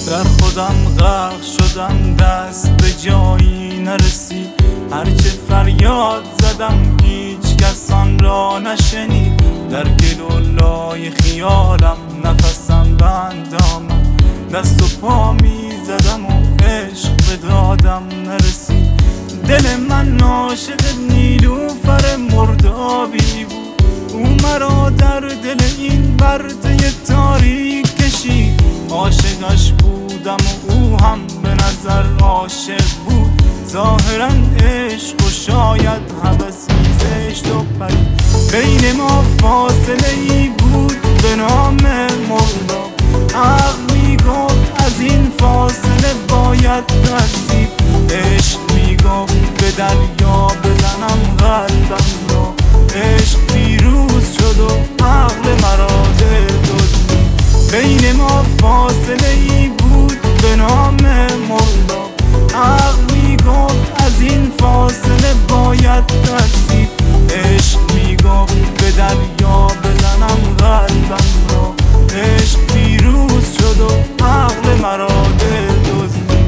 در خودم غرق شدم، دست به جایی نرسید. هرچه فریاد زدم هیچ کس آن را نشنید. در گل و لای خیالم نفسم بند آمد. دست و پا می زدم و عشق به دادم نرسید. دل من عاشق نیلوفر مردابی بود. او مرا در دل این ورطه تاریک کشید. عاشقش بودم و او هم به نظر عاشق بود. ظاهرا عشق و شاید هوسی زشت و پرید. بین ما فاصله ای بود به نام مرداب. عقل میگفت از این فاصله باید ترسید. عشق میگفت به دریا بزنم قلبم را. عشق پیروز شد و عقل مرا دل دزدید. بین ما فاصله ای بود به نام مرداب. عقل میگفت از این فاصله باید ترسید. عشق میگفت به دریا بزنم قلبم را. عشق پیروز شد و عقل مرا دل دزدید.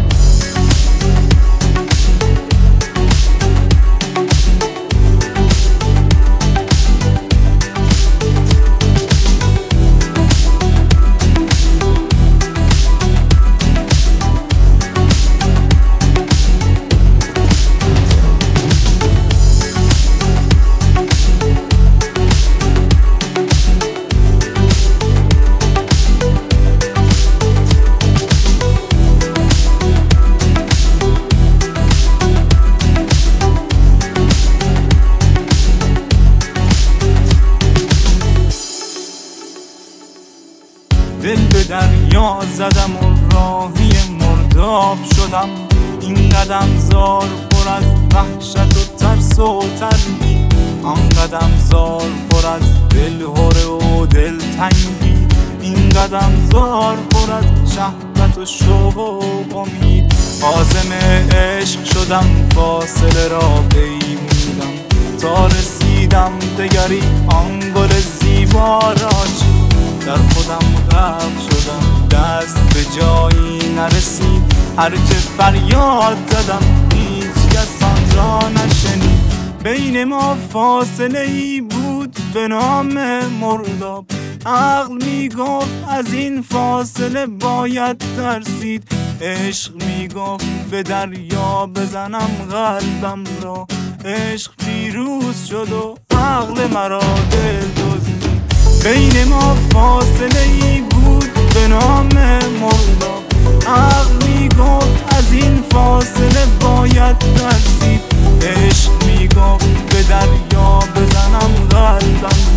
دل به دریا زدم و راهی مرداب شدم. این قدم زار پر از وحشت و ترس و تردید. آن قدم زار پر از دلهره و دلتنگی. این قدم زار پر از شهوت و شوق و امید. عازم عشق شدم فاصله را پیمودم تا رسیدم دگری آن گل زیبا را چید. در خودم غرق شدم، دست به جایی نرسید. هرچه فریاد زدم هیچ کس آن را نشنید. بین ما فاصله ای بود به نام مرداب. عقل میگفت از این فاصله باید ترسید. عشق میگفت به دریا بزنم قلبم را. عشق پیروز شد و عقل مرا دل دزدید. بین ما فاصله ای بود به نام مرداب. عقل میگفت از این فاصله باید ترسید. عشق میگفت به دریا بزنم قلبم